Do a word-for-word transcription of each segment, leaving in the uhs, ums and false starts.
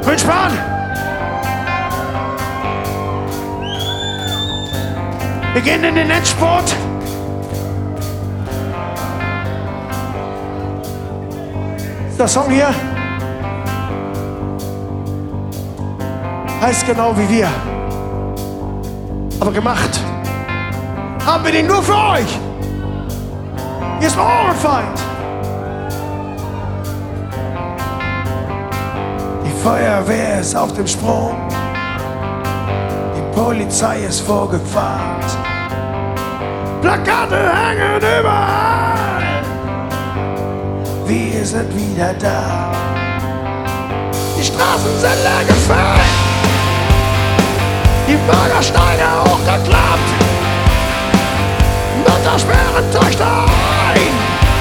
Viel Spaß! Wir gehen in den Endspurt. Der Song hier heißt genau wie wir. Aber gemacht haben wir den nur für euch. Hier ist Ohrenfeind. Die Feuerwehr ist auf dem Sprung. Die Polizei ist vorgefahren. Plakate hängen überall. Wir sind wieder da. Die Straßen sind leer gefüllt. Die Bürgersteige hochgeklappt. Mutter sperren Töchter ein.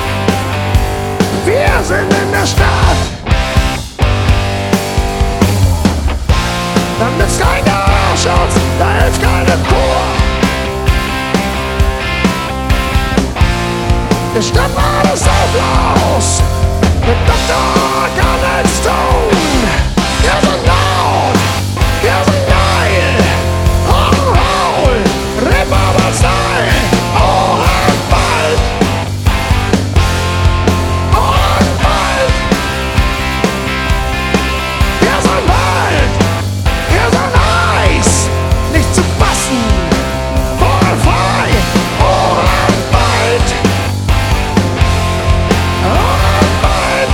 Wir sind in der Stadt. Da nützt kein Schutz, da hilft keine Kur. Der Stadt war alles auflos. Der Doktor kann nichts tun. Wir sind laut, wir sind geil. Hochhaul, Reeperbahn-Style. Ohrenwald, Ohrenwald. Wir sind Wald, wir sind Eis. Nicht zu fassen, vogelfrei. Ohrenwald, Ohrenwald.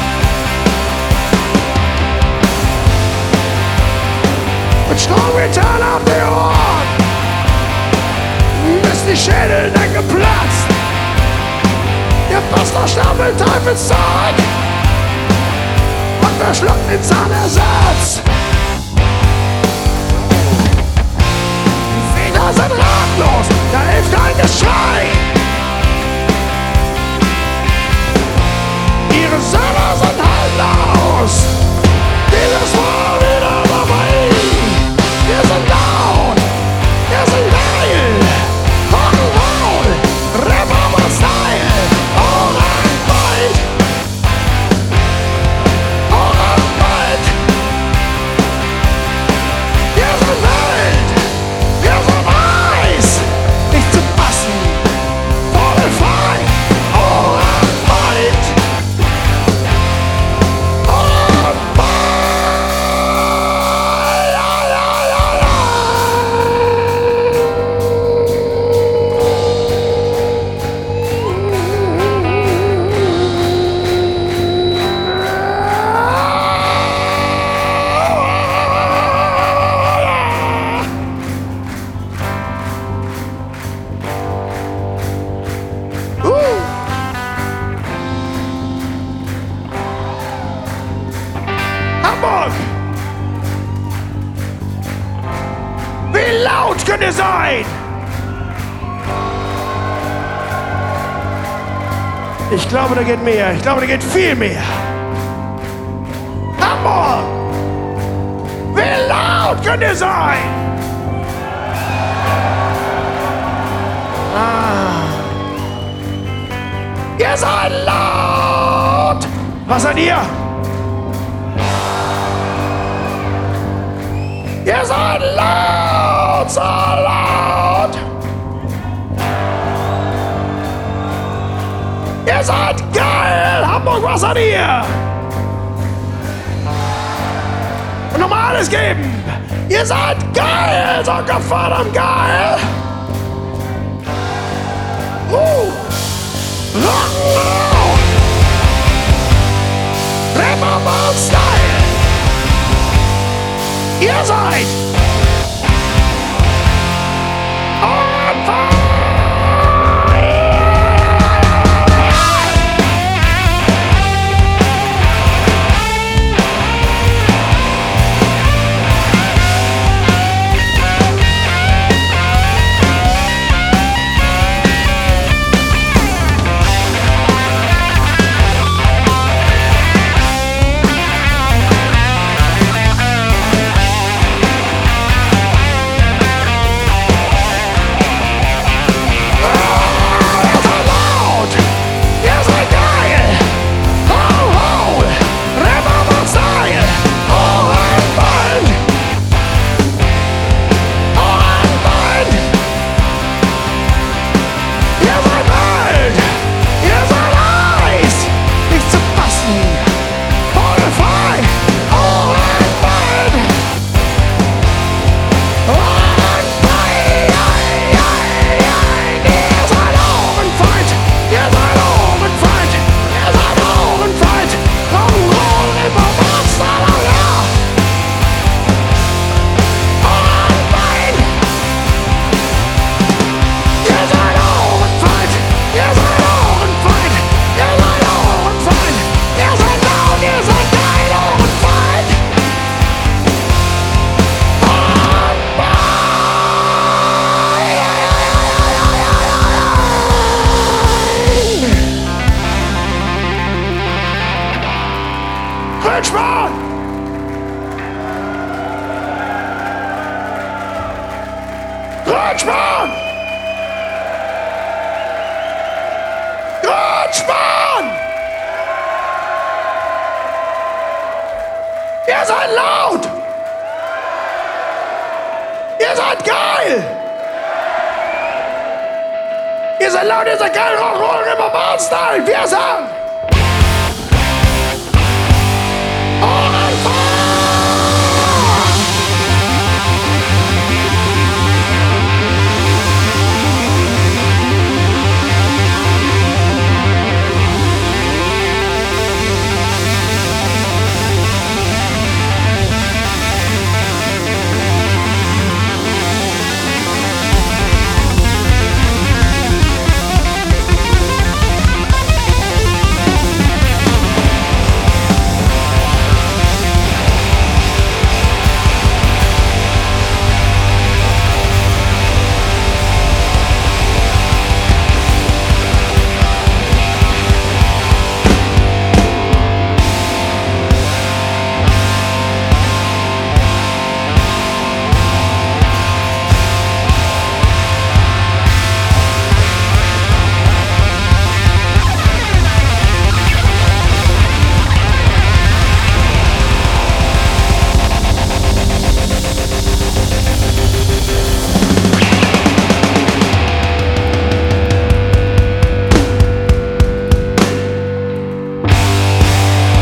Mit Strommetall auf die Ohren, bis die Schädeldecke platzt. Der Pastor stapelt Teufelszeug und verschluckt den Zahnersatz. Die Väter sind ratlos, da hilft kein Geschrei. Ihre Söhne sind haltlos, dieses Mal wieder dabei. Wir sind laut, wir sind geil. Rock'n'Roll, Reeperbahn-Style. Ohrenwald, Ohrenwald. Wir sind wild, wir sind Eis. Nicht zu fassen, vogelfrei. Ohrenwald, Ohrenwald. Ja, ja, ja, ja. Uh. Hamburg! Wie laut könnt ihr sein? Ich glaube, da geht mehr. Ich glaube, da geht viel mehr. Hamburg! Wie laut könnt ihr sein? Ah. Ihr seid laut! Was seid ihr? Ihr seid laut, so laut! Ihr seid geil! Hamburg, was seid ihr? Und nochmal alles geben! Ihr seid geil! So verdammt geil! Uh! Rock'n'Roll! Reeperbahn-Style! Ihr seid Ohrenwald! Kretschmann! Kretschmann! Kretschmann! Ihr seid laut! Ihr seid geil! Ihr seid laut, ihr seid geil, Rock'n'Roll, Ripperman-Style! Wir sind... Ohrenfall!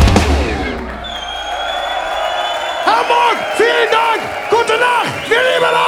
Hamburg, vielen Dank, gute Nacht, wir lieben euch!